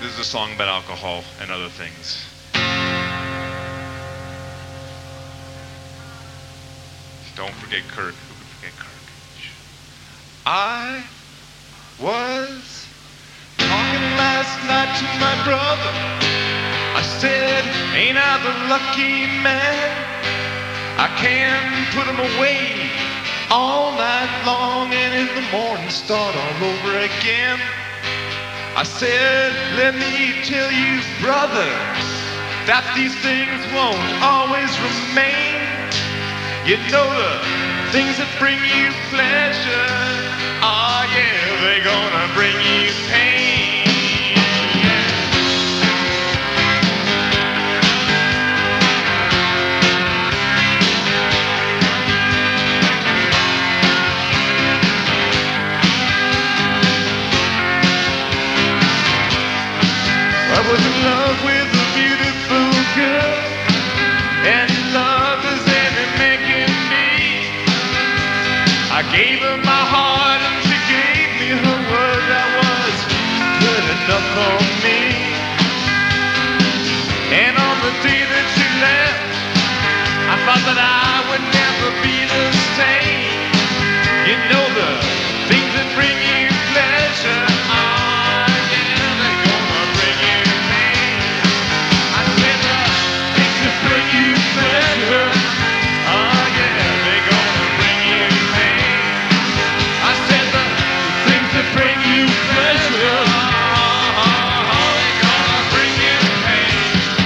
This is a song about alcohol and other things. Don't forget Kirk. Who could forget Kirk? I was talking last night to my brother. I said, ain't I the lucky man? I can put him away all night long and in the morning start all over again. I said, let me tell you, brother, that these things won't always remain. You know the things that bring you pleasure, oh yeah, they're gonna bring you pain. I was in love with a beautiful girl, and love is any man can be. I gave her my heart and she gave me her word. That was good enough for me. And on the day that she left, I thought that I would never be the same. You know the things that bring you pleasure, oh yeah, they're gonna bring you pain. I said the things that bring you pleasure, oh yeah, they're gonna bring you pain. I said the things that bring you pleasure, oh, they're gonna bring you pain.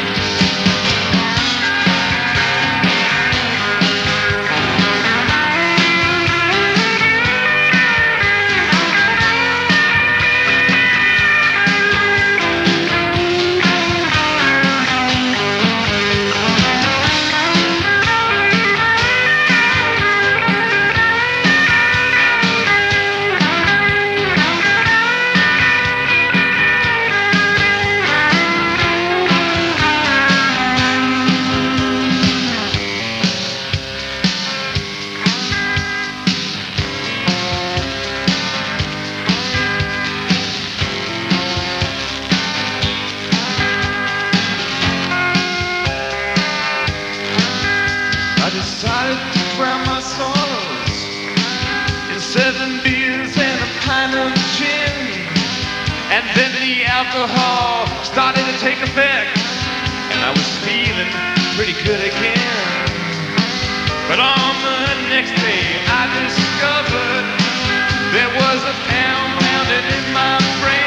I decided to drown my sorrows in 7 beers and a pint of gin. And then the alcohol started to take effect, and I was feeling pretty good again. But on the next day I discovered there was a pound pounding in my brain.